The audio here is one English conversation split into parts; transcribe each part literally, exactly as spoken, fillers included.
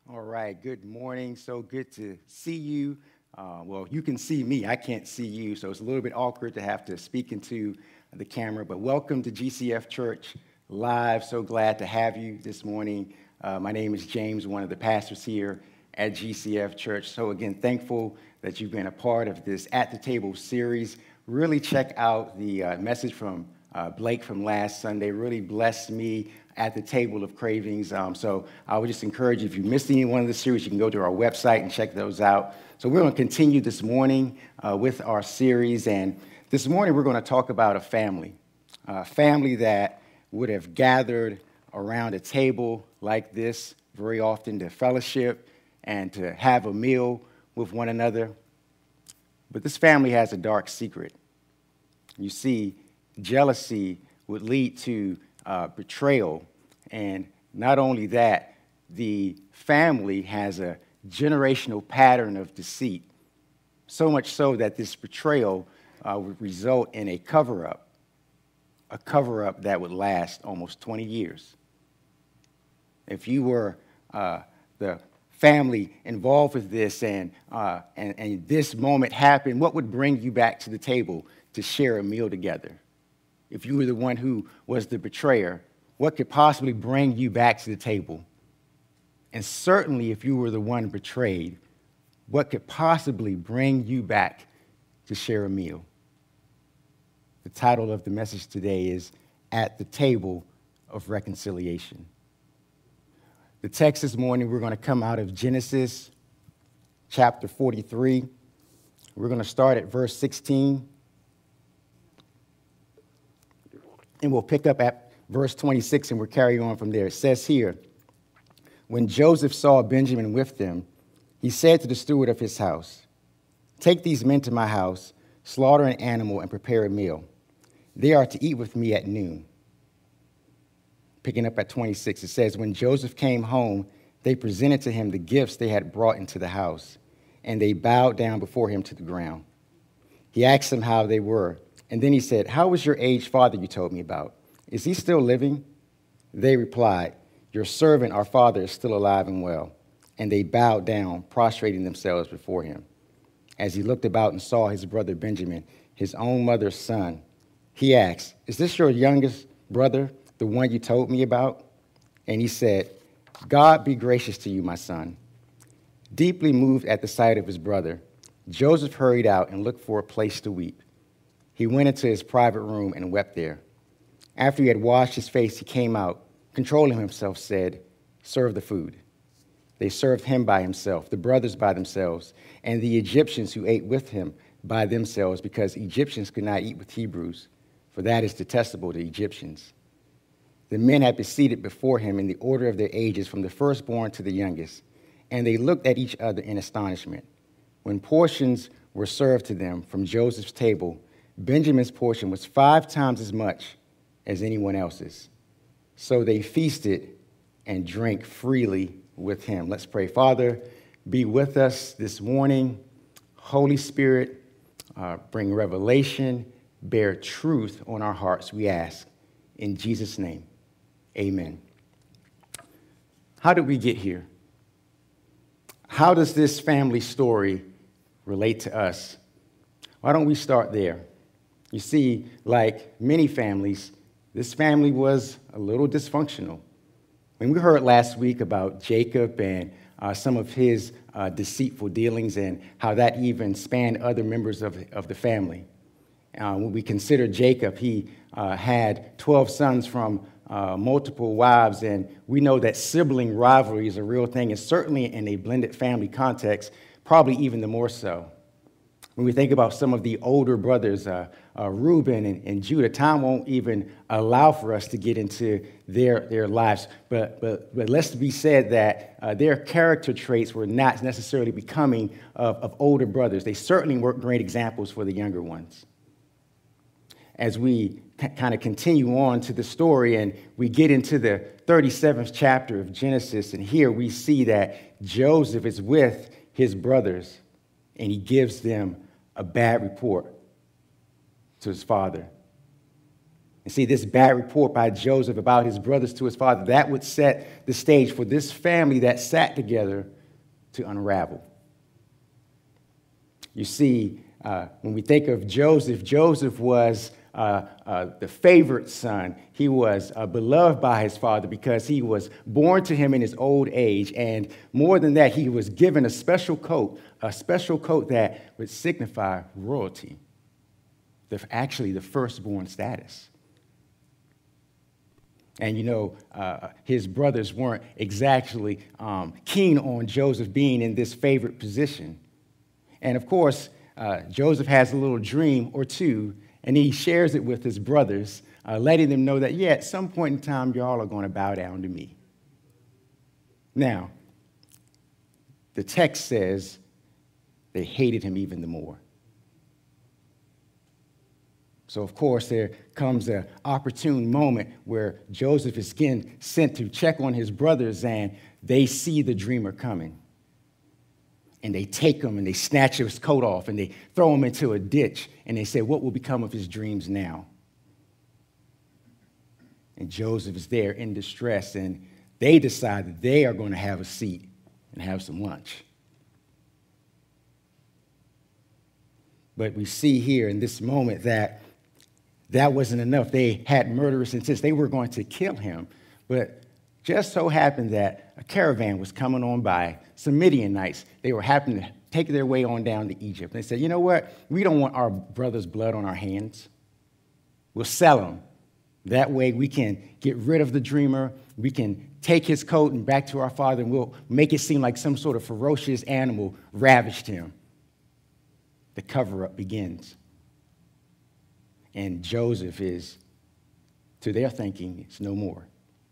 All right, good morning. So good to see you. Uh, well, you can see me, I can't see you, so it's a little bit awkward to have to speak into the camera. But welcome to G C F Church Live. So glad to have you this morning. Uh, my name is James, one of the pastors here at G C F Church. So again, thankful that you've been a part of this At the Table series. Really check out the uh, message from uh, Blake from last Sunday. Really blessed me at the table of cravings. Um, so I would just encourage you, if you missed any one of the series, you can go to our website and check those out. So we're going to continue this morning uh, with our series. And this morning, we're going to talk about a family, a family that would have gathered around a table like this very often to fellowship and to have a meal with one another. But this family has a dark secret. You see, jealousy would lead to uh, betrayal. And not only that, the family has a generational pattern of deceit, so much so that this betrayal uh, would result in a cover-up, a cover-up that would last almost twenty years. If you were uh, the family involved with this and, uh, and, and this moment happened, what would bring you back to the table to share a meal together? If you were the one who was the betrayer, what could possibly bring you back to the table? And certainly if you were the one betrayed, what could possibly bring you back to share a meal? The title of the message today is At the Table of Reconciliation. The text this morning, we're going to come out of Genesis chapter forty-three. We're going to start at verse sixteen. And we'll pick up at verse twenty-six, and we'll carry on from there. It says here, when Joseph saw Benjamin with them, he said to the steward of his house, take these men to my house, slaughter an animal, and prepare a meal. They are to eat with me at noon. Picking up at twenty-six, it says, when Joseph came home, they presented to him the gifts they had brought into the house, and they bowed down before him to the ground. He asked them how they were, and then he said, how was your aged father you told me about? Is he still living? They replied, your servant, our father, is still alive and well. And they bowed down, prostrating themselves before him. As he looked about and saw his brother Benjamin, his own mother's son, he asked, is this your youngest brother, the one you told me about? And he said, God be gracious to you, my son. Deeply moved at the sight of his brother, Joseph hurried out and looked for a place to weep. He went into his private room and wept there. After he had washed his face, he came out, controlling himself, said, serve the food. They served him by himself, the brothers by themselves, and the Egyptians who ate with him by themselves, because Egyptians could not eat with Hebrews, for that is detestable to Egyptians. The men had been seated before him in the order of their ages, from the firstborn to the youngest, and they looked at each other in astonishment. When portions were served to them from Joseph's table, Benjamin's portion was five times as much as anyone else's. So they feasted and drank freely with him. Let's pray. Father, be with us this morning. Holy Spirit, uh, bring revelation, bear truth on our hearts, we ask. In Jesus' name, amen. How did we get here? How does this family story relate to us? Why don't we start there? You see, like many families, this family was a little dysfunctional. When we heard last week about Jacob and uh, some of his uh, deceitful dealings and how that even spanned other members of, of the family. Uh, when we consider Jacob, he uh, had twelve sons from uh, multiple wives, and we know that sibling rivalry is a real thing, and certainly in a blended family context, probably even the more so. When we think about some of the older brothers, uh, uh, Reuben and, and Judah, time won't even allow for us to get into their, their lives. But, but, but let's be said that uh, their character traits were not necessarily becoming of, of older brothers. They certainly weren't great examples for the younger ones. As we c- kind of continue on to the story and we get into the thirty-seventh chapter of Genesis, and here we see that Joseph is with his brothers, and he gives them a bad report to his father. And see, this bad report by Joseph about his brothers to his father, that would set the stage for this family that sat together to unravel. You see, uh, when we think of Joseph, Joseph was uh, uh, the favorite son. He was uh, beloved by his father because he was born to him in his old age. And more than that, he was given a special coat, a special coat that would signify royalty, the, actually the firstborn status. And, you know, uh, his brothers weren't exactly um, keen on Joseph being in this favorite position. And, of course, uh, Joseph has a little dream or two, and he shares it with his brothers, uh, letting them know that, yeah, at some point in time, y'all are going to bow down to me. Now, the text says they hated him even the more. So, of course, there comes an opportune moment where Joseph is again sent to check on his brothers, and they see the dreamer coming. And they take him and they snatch his coat off and they throw him into a ditch. And they say, what will become of his dreams now? And Joseph is there in distress, and they decide that they are going to have a seat and have some lunch. But we see here in this moment that that wasn't enough. They had murderous intent. They were going to kill him. But just so happened that a caravan was coming on by, some Midianites. They were happening to take their way on down to Egypt. And they said, you know what? We don't want our brother's blood on our hands. We'll sell him. That way we can get rid of the dreamer. We can take his coat and back to our father, and we'll make it seem like some sort of ferocious animal ravished him. The cover-up begins. And Joseph is, to their thinking, it's no more.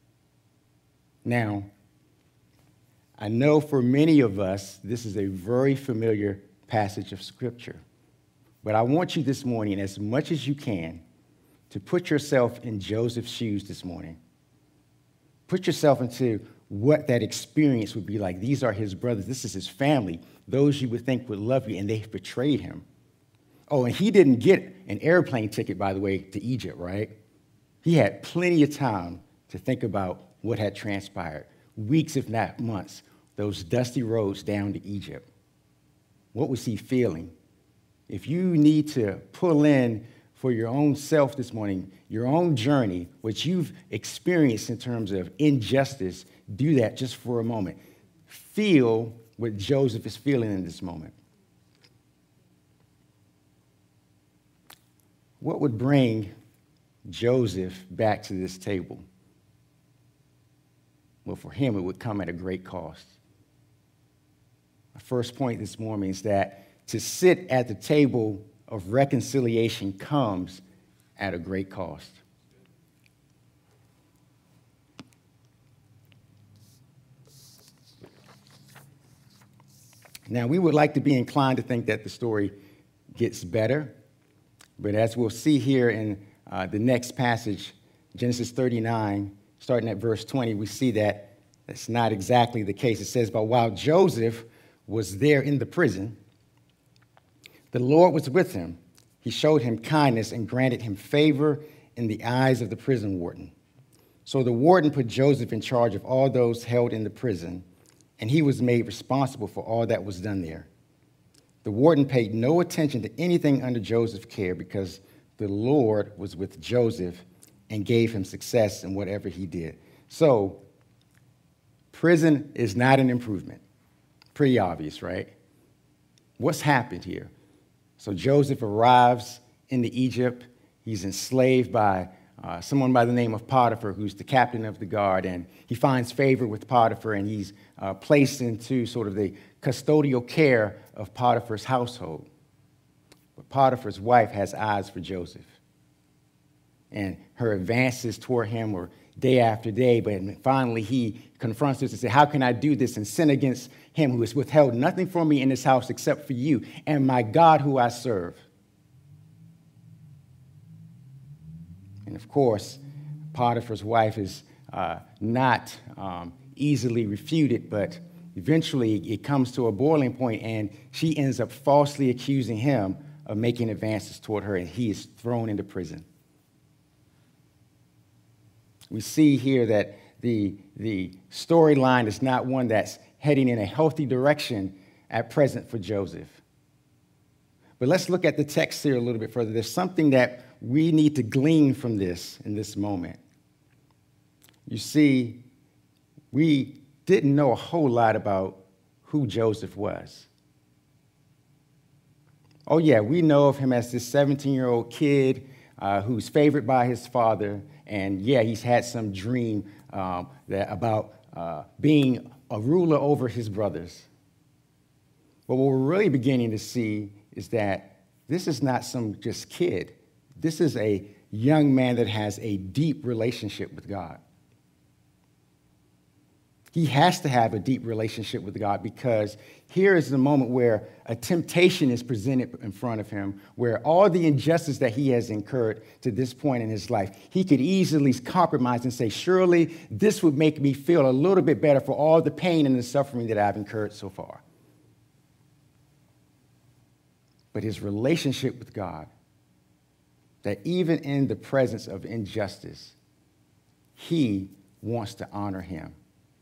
Now, I know for many of us, this is a very familiar passage of Scripture. But I want you this morning, as much as you can, to put yourself in Joseph's shoes this morning. Put yourself into what that experience would be like. These are his brothers. This is his family. Those you would think would love you, and they betrayed him. Oh, and he didn't get an airplane ticket, by the way, to Egypt, right? He had plenty of time to think about what had transpired. Weeks, if not months, those dusty roads down to Egypt. What was he feeling? If you need to pull in for your own self this morning, your own journey, what you've experienced in terms of injustice, do that just for a moment. Feel what Joseph is feeling in this moment. What would bring Joseph back to this table? Well, for him, it would come at a great cost. My first point this morning is that to sit at the table of reconciliation comes at a great cost. Now, we would like to be inclined to think that the story gets better. But as we'll see here in uh, the next passage, Genesis thirty-nine, starting at verse twenty, we see that that's not exactly the case. It says, but while Joseph was there in the prison, the Lord was with him. He showed him kindness and granted him favor in the eyes of the prison warden. So the warden put Joseph in charge of all those held in the prison, and he was made responsible for all that was done there. The warden paid no attention to anything under Joseph's care because the Lord was with Joseph and gave him success in whatever he did. So, prison is not an improvement. Pretty obvious, right? What's happened here? So Joseph arrives into Egypt. He's enslaved by uh, someone by the name of Potiphar, who's the captain of the guard, and he finds favor with Potiphar, and he's uh, placed into sort of the custodial care of Potiphar's household. But Potiphar's wife has eyes for Joseph, and her advances toward him were day after day, but finally he confronts us and says, how can I do this and sin against him who has withheld nothing from me in this house except for you and my God who I serve? And of course, Potiphar's wife is uh, not um, easily refuted, but eventually it comes to a boiling point, and she ends up falsely accusing him of making advances toward her, and he is thrown into prison. We see here that the, the storyline is not one that's heading in a healthy direction at present for Joseph. But let's look at the text here a little bit further. There's something that we need to glean from this in this moment. You see, we didn't know a whole lot about who Joseph was. Oh, yeah, we know of him as this seventeen-year-old kid uh, who's favored by his father. And, yeah, he's had some dream um, that about uh, being a ruler over his brothers. But what we're really beginning to see is that this is not some just kid. This is a young man that has a deep relationship with God. He has to have a deep relationship with God, because here is the moment where a temptation is presented in front of him, where all the injustice that he has incurred to this point in his life, he could easily compromise and say, surely this would make me feel a little bit better for all the pain and the suffering that I've incurred so far. But his relationship with God, that even in the presence of injustice, he wants to honor him.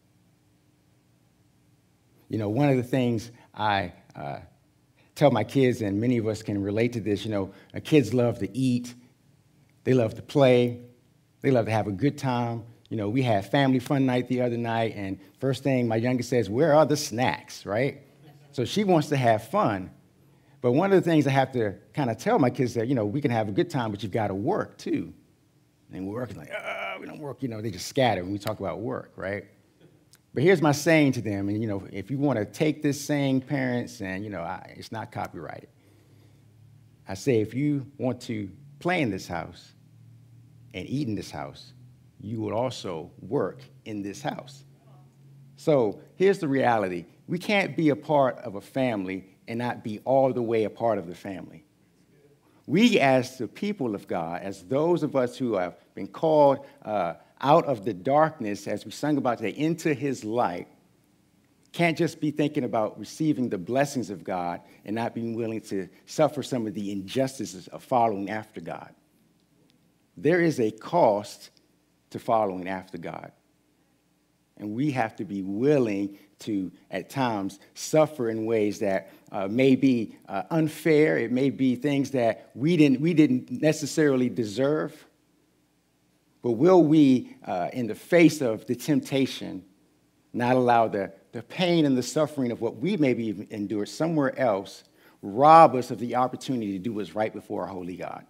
You know, one of the things I uh, tell my kids, and many of us can relate to this, you know, uh, kids love to eat, they love to play, they love to have a good time. You know, we had family fun night the other night, and first thing my youngest says, where are the snacks, right? So she wants to have fun. But one of the things I have to kind of tell my kids that, you know, we can have a good time, but you've got to work too. And we're working like, oh, we don't work, you know, they just scatter when we talk about work, right? But here's my saying to them, and, you know, if you want to take this saying, parents, and, you know, I, it's not copyrighted. I say, if you want to play in this house and eat in this house, you will also work in this house. So here's the reality. We can't be a part of a family and not be all the way a part of the family. We, as the people of God, as those of us who have been called uh, out of the darkness, as we sung about today, into his light, can't just be thinking about receiving the blessings of God and not being willing to suffer some of the injustices of following after God. There is a cost to following after God. And we have to be willing to, at times, suffer in ways that uh, may be uh, unfair. It may be things that we didn't, we didn't necessarily deserve. But will we, uh, in the face of the temptation, not allow the, the pain and the suffering of what we maybe endured somewhere else rob us of the opportunity to do what's right before our holy God?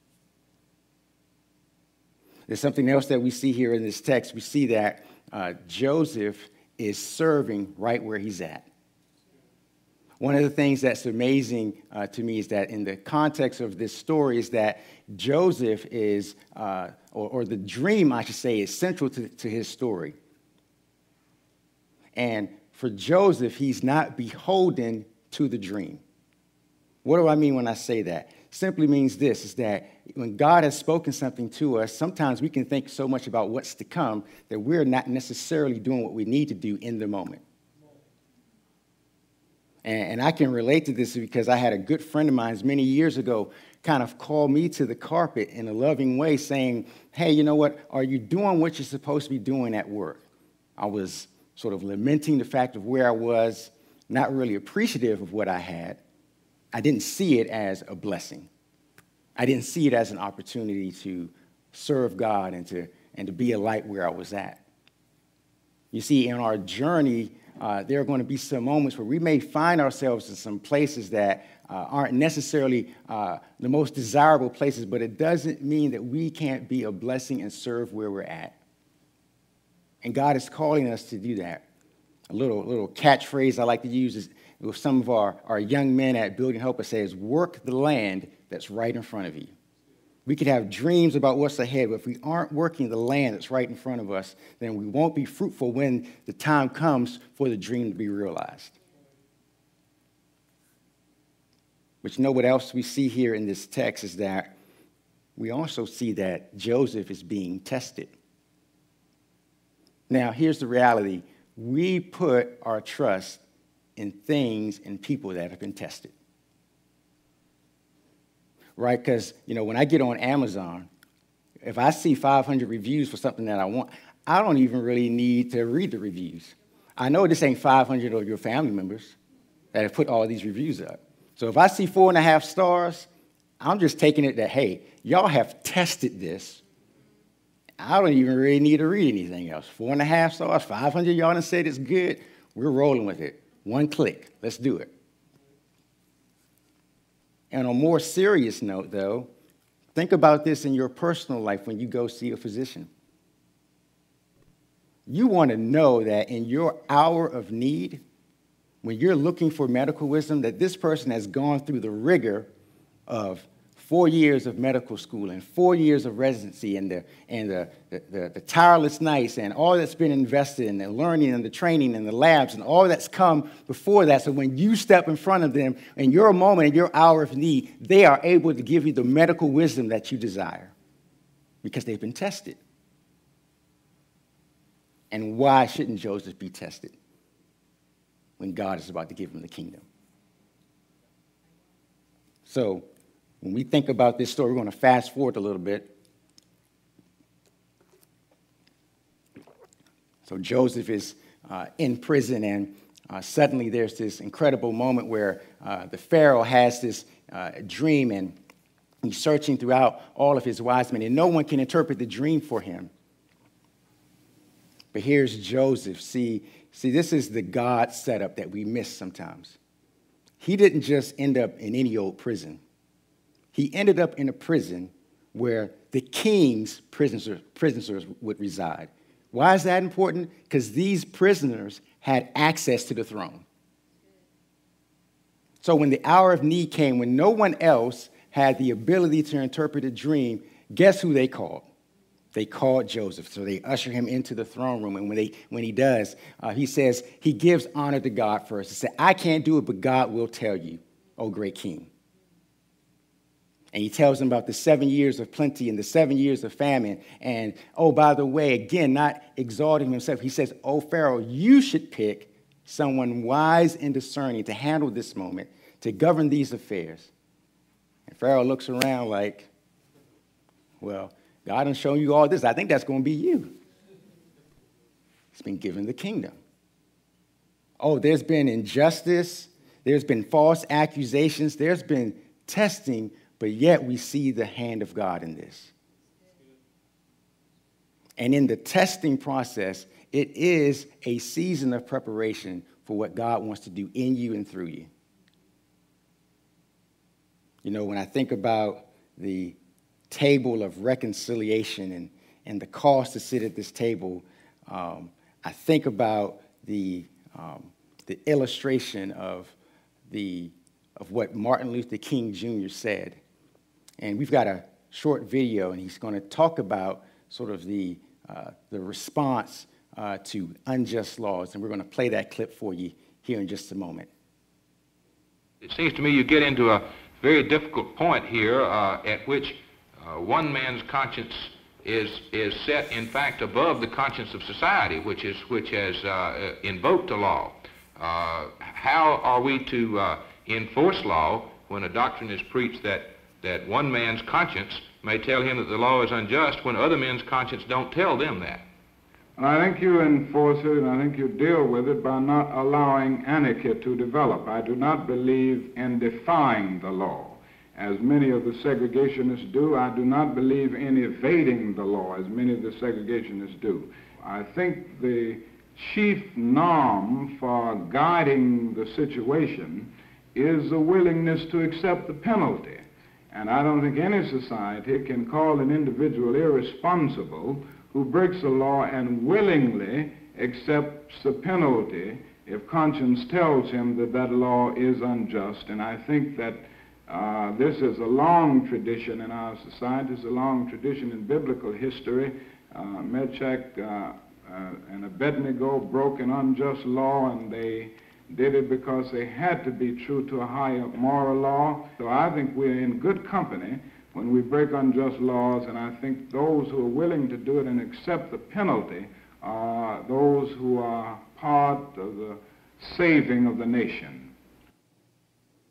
There's something else that we see here in this text. We see that uh, Joseph is serving right where he's at. One of the things that's amazing uh, to me is that in the context of this story is that Joseph is, uh, or, or the dream, I should say, is central to, to his story. And for Joseph, he's not beholden to the dream. What do I mean when I say that? Simply means this, is that when God has spoken something to us, sometimes we can think so much about what's to come that we're not necessarily doing what we need to do in the moment. And, and I can relate to this because I had a good friend of mine many years ago kind of call me to the carpet in a loving way saying, hey, you know what, are you doing what you're supposed to be doing at work? I was sort of lamenting the fact of where I was, not really appreciative of what I had. I didn't see it as a blessing. I didn't see it as an opportunity to serve God and to, and to be a light where I was at. You see, in our journey, uh, there are going to be some moments where we may find ourselves in some places that uh, aren't necessarily uh, the most desirable places, but it doesn't mean that we can't be a blessing and serve where we're at. And God is calling us to do that. A little, little catchphrase I like to use is with some of our, our young men at Building Hope, it says, work the land that's right in front of you. We could have dreams about what's ahead, but if we aren't working the land that's right in front of us, then we won't be fruitful when the time comes for the dream to be realized. But you know what else we see here in this text is that we also see that Joseph is being tested. Now, here's the reality. We put our trust in things and people that have been tested. Right? Because, you know, when I get on Amazon, if I see five hundred reviews for something that I want, I don't even really need to read the reviews. I know this ain't five hundred of your family members that have put all these reviews up. So if I see four and a half stars, I'm just taking it that, hey, y'all have tested this. I don't even really need to read anything else. Four and a half stars, five hundred y'all done said it's good. We're rolling with it. One click. Let's do it. And on a more serious note, though, think about this in your personal life when you go see a physician. You want to know that in your hour of need, when you're looking for medical wisdom, that this person has gone through the rigor of four years of medical school and four years of residency and the, and the, the, the, the tireless nights and all that's been invested in the learning and the training and the labs and all that's come before that. So when you step in front of them in your moment, in your hour of need, they are able to give you the medical wisdom that you desire because they've been tested. And why shouldn't Joseph be tested when God is about to give him the kingdom? So when we think about this story, we're going to fast forward a little bit. So Joseph is uh, in prison, and uh, suddenly there's this incredible moment where uh, the Pharaoh has this uh, dream, and he's searching throughout all of his wise men, and no one can interpret the dream for him. But here's Joseph. See, see, this is the God setup that we miss sometimes. He didn't just end up in any old prison. He ended up in a prison where the king's prisoners, prisoners would reside. Why is that important? Because these prisoners had access to the throne. So when the hour of need came, when no one else had the ability to interpret a dream, guess who they called? They called Joseph. So they usher him into the throne room. And when, they, when he does, uh, he says, he gives honor to God first. He said, I can't do it, but God will tell you, O great king. And he tells them about the seven years of plenty and the seven years of famine. And, oh, by the way, again, not exalting himself, he says, oh, Pharaoh, you should pick someone wise and discerning to handle this moment, to govern these affairs. And Pharaoh looks around like, well, God has shown you all this. I think that's going to be you. He's been given the kingdom. Oh, there's been injustice. There's been false accusations. There's been testing, but yet we see the hand of God in this. And in the testing process, it is a season of preparation for what God wants to do in you and through you. You know, when I think about the table of reconciliation and, and the cost to sit at this table, um, I think about the, um, the illustration of, the, of what Martin Luther King Junior said. And we've got a short video, and he's going to talk about sort of the, uh, the response uh, to unjust laws. And we're going to play that clip for you here in just a moment. It seems to me you get into a very difficult point here uh, at which uh, one man's conscience is, is set, in fact, above the conscience of society, which, is, which has uh, invoked the law. Uh, how are we to uh, enforce law when a doctrine is preached that that one man's conscience may tell him that the law is unjust when other men's conscience don't tell them that? And I think you enforce it, and I think you deal with it by not allowing anarchy to develop. I do not believe in defying the law, as many of the segregationists do. I do not believe in evading the law, as many of the segregationists do. I think the chief norm for guiding the situation is the willingness to accept the penalty. And I don't think any society can call an individual irresponsible who breaks the law and willingly accepts the penalty if conscience tells him that that law is unjust. And I think that uh, this is a long tradition in our society. It's a long tradition in biblical history. Uh, Meshach uh, uh, and Abednego broke an unjust law, and they did it because they had to be true to a higher moral law. So I think we're in good company when we break unjust laws, and I think those who are willing to do it and accept the penalty are those who are part of the saving of the nation.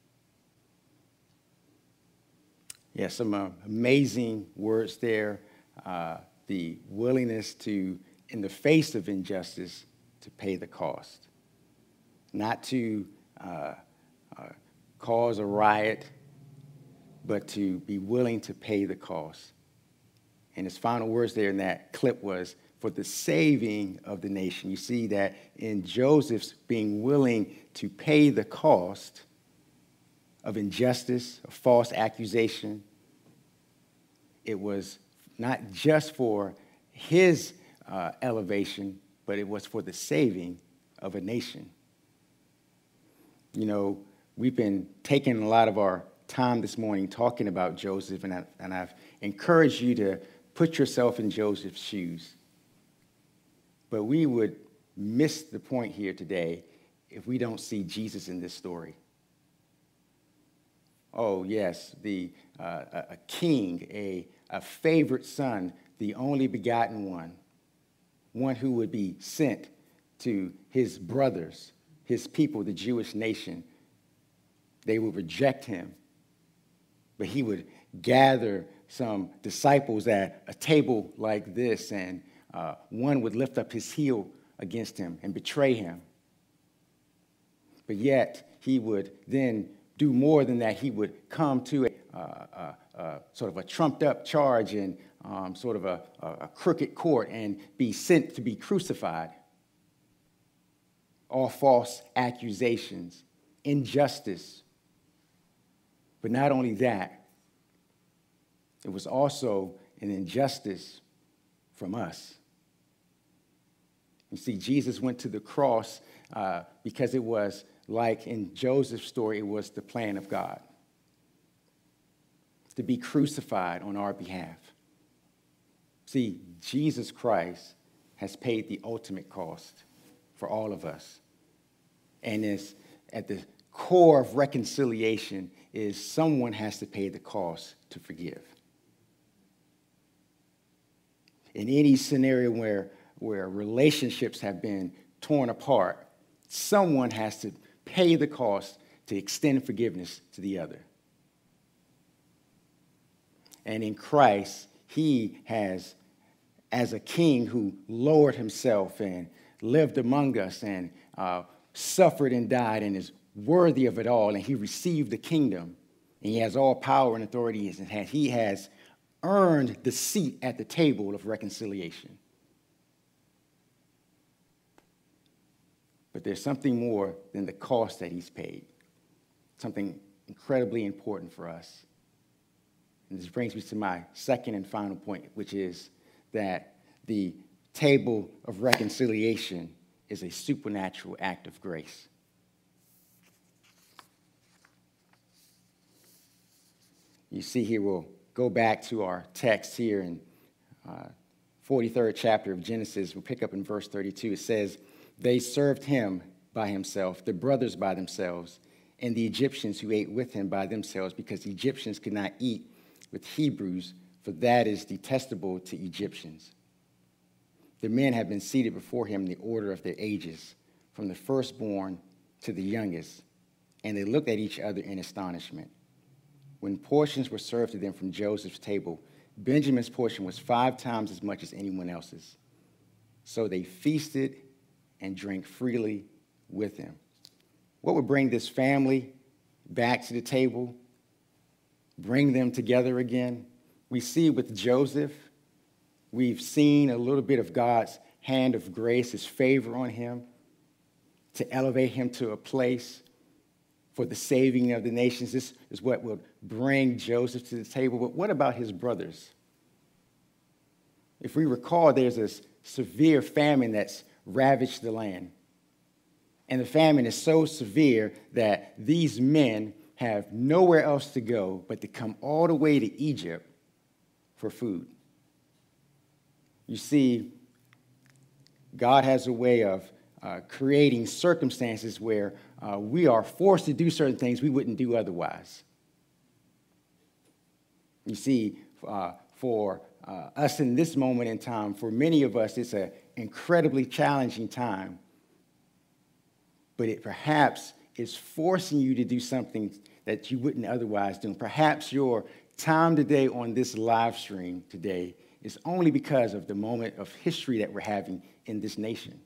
Yeah, some uh, amazing words there uh, the willingness to, in the face of injustice, to pay the cost. Not to uh, uh, cause a riot, but to be willing to pay the cost. And his final words there in that clip was, for the saving of the nation. You see that in Joseph's being willing to pay the cost of injustice, of false accusation, it was not just for his uh, elevation, but it was for the saving of a nation. You know, we've been taking a lot of our time this morning talking about Joseph, and, I, and I've encouraged you to put yourself in Joseph's shoes. But we would miss the point here today if we don't see Jesus in this story. Oh, yes, the, uh, a, a king, a, a favorite son, the only begotten one, one who would be sent to his brothers, his people, the Jewish nation. They would reject him, but he would gather some disciples at a table like this, and uh, one would lift up his heel against him and betray him. But yet, he would then do more than that. He would come to a uh, uh, uh, sort of a trumped-up charge and um, sort of a, a, a crooked court and be sent to be crucified. All false accusations, injustice. But not only that, it was also an injustice from us. You see, Jesus went to the cross uh, because it was, like in Joseph's story, it was the plan of God to be crucified on our behalf. See, Jesus Christ has paid the ultimate cost for all of us. And is at the core of reconciliation is someone has to pay the cost to forgive. In any scenario where, where relationships have been torn apart, someone has to pay the cost to extend forgiveness to the other. And in Christ, he has, as a king who lowered himself and lived among us and uh, suffered and died and is worthy of it all, and he received the kingdom, and he has all power and authority in his hand. He has earned the seat at the table of reconciliation. But there's something more than the cost that he's paid, something incredibly important for us. And this brings me to my second and final point, which is that the table of reconciliation is a supernatural act of grace. You see here, we'll go back to our text here in uh, forty-third chapter of Genesis. We'll pick up in verse thirty-two. It says, they served him by himself, the brothers by themselves, and the Egyptians who ate with him by themselves, because the Egyptians could not eat with Hebrews, for that is detestable to Egyptians. The men had been seated before him in the order of their ages, from the firstborn to the youngest, and they looked at each other in astonishment. When portions were served to them from Joseph's table, Benjamin's portion was five times as much as anyone else's. So they feasted and drank freely with him. What would bring this family back to the table, bring them together again? We see with Joseph, we've seen a little bit of God's hand of grace, his favor on him, to elevate him to a place for the saving of the nations. This is what will bring Joseph to the table. But what about his brothers? If we recall, there's this severe famine that's ravaged the land. And the famine is so severe that these men have nowhere else to go but to come all the way to Egypt for food. You see, God has a way of uh, creating circumstances where uh, we are forced to do certain things we wouldn't do otherwise. You see, uh, for uh, us in this moment in time, for many of us, it's an incredibly challenging time. But it perhaps is forcing you to do something that you wouldn't otherwise do. Perhaps your time today on this live stream today is only because of the moment of history that we're having in this nation.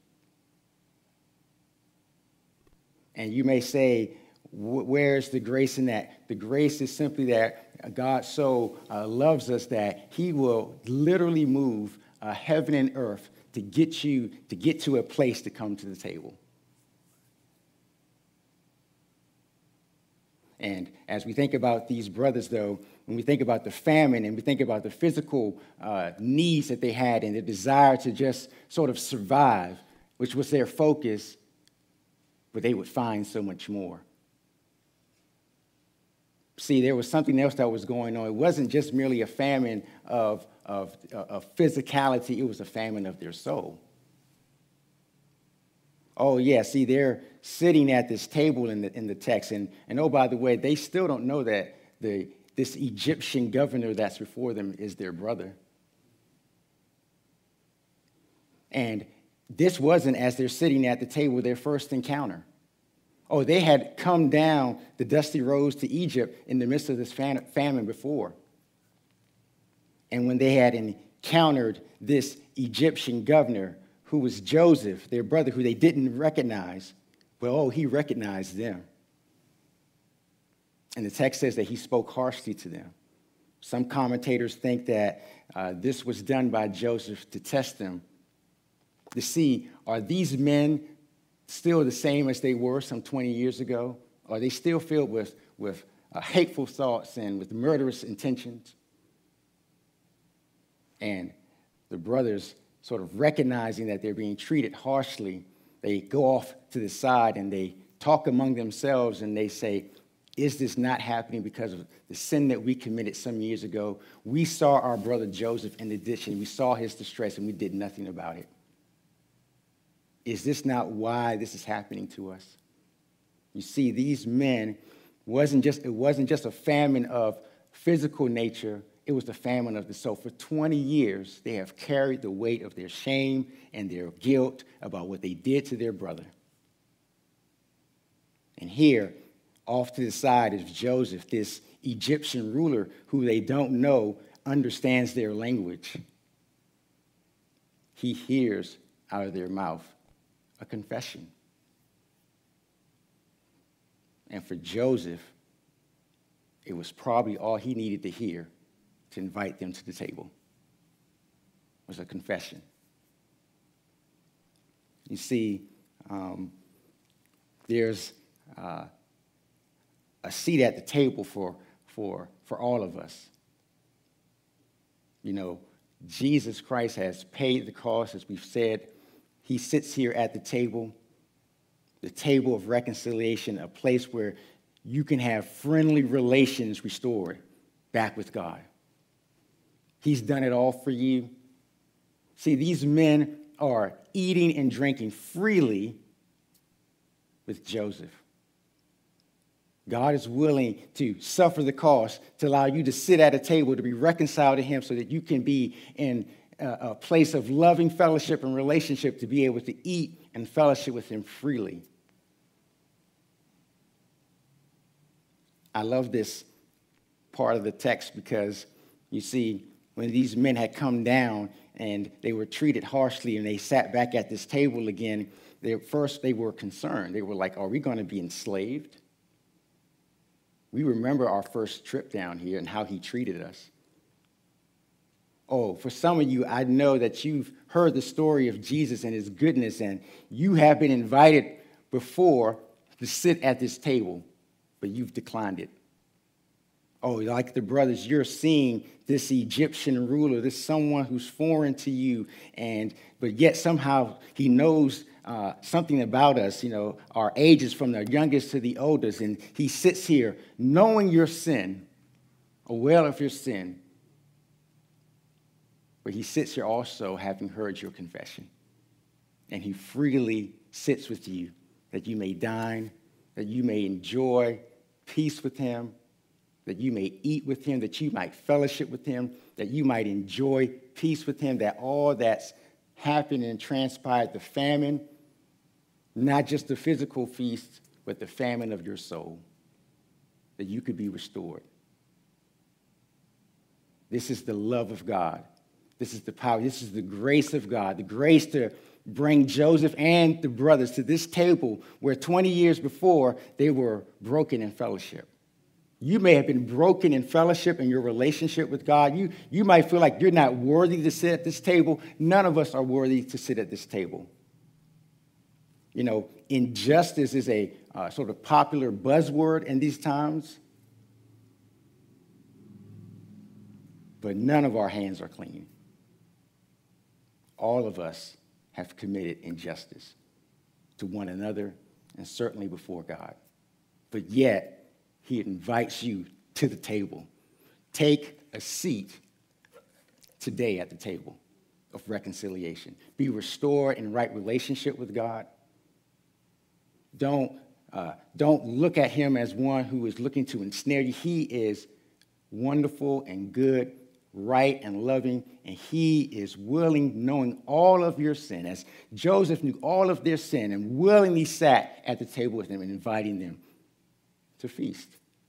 And you may say, where's the grace in that? The grace is simply that God so uh, loves us that he will literally move uh, heaven and earth to get you, to get to a place to come to the table. And as we think about these brothers, though, when we think about the famine and we think about the physical uh, needs that they had and the desire to just sort of survive, which was their focus, but they would find so much more. See, there was something else that was going on. It wasn't just merely a famine of, of, of physicality. It was a famine of their soul. Oh, yeah, see, they're sitting at this table in the, in the text. And, and, oh, by the way, they still don't know that the, this Egyptian governor that's before them is their brother. And this wasn't, as they're sitting at the table, their first encounter. Oh, they had come down the dusty roads to Egypt in the midst of this famine before. And when they had encountered this Egyptian governor, who was Joseph, their brother, who they didn't recognize, well, oh, he recognized them. And the text says that he spoke harshly to them. Some commentators think that uh, this was done by Joseph to test them, to see, are these men still the same as they were some twenty years ago? Are they still filled with, with uh, hateful thoughts and with murderous intentions? And the brothers, sort of recognizing that they're being treated harshly, they go off to the side and they talk among themselves and they say, is this not happening because of the sin that we committed some years ago? We saw our brother Joseph in the ditch and we saw his distress and we did nothing about it. Is this not why this is happening to us? You see, these men, wasn't just, it wasn't just a famine of physical nature, it was the famine of the soul. For twenty years, they have carried the weight of their shame and their guilt about what they did to their brother. And here, off to the side is Joseph, this Egyptian ruler who they don't know understands their language. He hears out of their mouth a confession. And for Joseph, it was probably all he needed to hear to invite them to the table, was a confession. You see, um, there's uh, a seat at the table for, for, for all of us. You know, Jesus Christ has paid the cost, as we've said. He sits here at the table, the table of reconciliation, a place where you can have friendly relations restored back with God. He's done it all for you. See, these men are eating and drinking freely with Joseph. God is willing to suffer the cost to allow you to sit at a table, to be reconciled to him so that you can be in a place of loving fellowship and relationship, to be able to eat and fellowship with him freely. I love this part of the text because, you see, when these men had come down and they were treated harshly and they sat back at this table again, they, first they were concerned. They were like, are we going to be enslaved? We remember our first trip down here and how he treated us. Oh, for some of you, I know that you've heard the story of Jesus and his goodness, and you have been invited before to sit at this table, but you've declined it. Oh, like the brothers, you're seeing this Egyptian ruler, this someone who's foreign to you, and but yet somehow he knows uh, something about us, you know, our ages from the youngest to the oldest, and he sits here knowing your sin, aware of your sin, but he sits here also having heard your confession, and he freely sits with you that you may dine, that you may enjoy peace with him, that you may eat with him, that you might fellowship with him, that you might enjoy peace with him, that all that's happened and transpired, the famine, not just the physical feast, but the famine of your soul, that you could be restored. This is the love of God, This is the power. This is the grace of God, the grace to bring Joseph and the brothers to this table where twenty years before they were broken in fellowship. You may have been broken in fellowship in your relationship with God. You, you might feel like you're not worthy to sit at this table. None of us are worthy to sit at this table. You know, injustice is a uh, sort of popular buzzword in these times. But none of our hands are clean. All of us have committed injustice to one another and certainly before God. But yet, he invites you to the table. Take a seat today at the table of reconciliation. Be restored in right relationship with God. Don't, uh, don't look at him as one who is looking to ensnare you. He is wonderful and good, right and loving, and he is willing, knowing all of your sin, as Joseph knew all of their sin, and willingly sat at the table with them and inviting them to feast.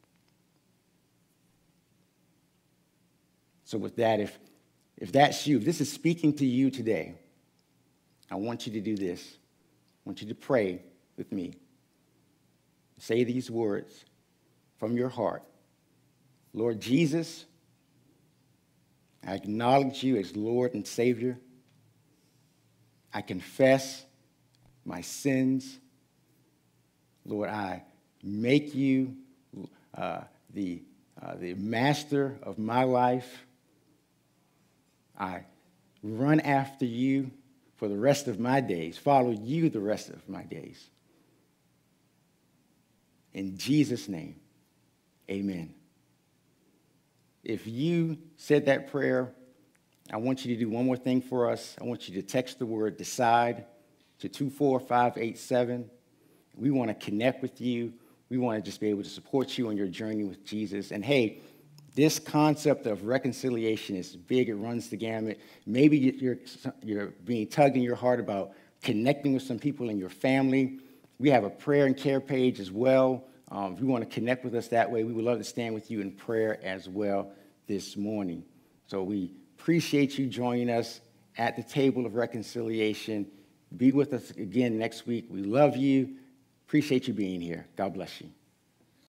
So with that, if, if that's you, if this is speaking to you today, I want you to do this. I want you to pray with me. Say these words from your heart. Lord Jesus, I acknowledge you as Lord and Savior. I confess my sins. Lord, I make you uh, the, uh, the master of my life. I run after you for the rest of my days, follow you the rest of my days. In Jesus' name, amen. If you said that prayer, I want you to do one more thing for us. I want you to text the word DECIDE to two four five eight seven. We want to connect with you. We want to just be able to support you on your journey with Jesus. And hey, this concept of reconciliation is big. It runs the gamut. Maybe you're, you're being tugged in your heart about connecting with some people in your family. We have a prayer and care page as well. Um, if you want to connect with us that way, we would love to stand with you in prayer as well this morning. So we appreciate you joining us at the table of reconciliation. Be with us again next week. We love you. Appreciate you being here. God bless you.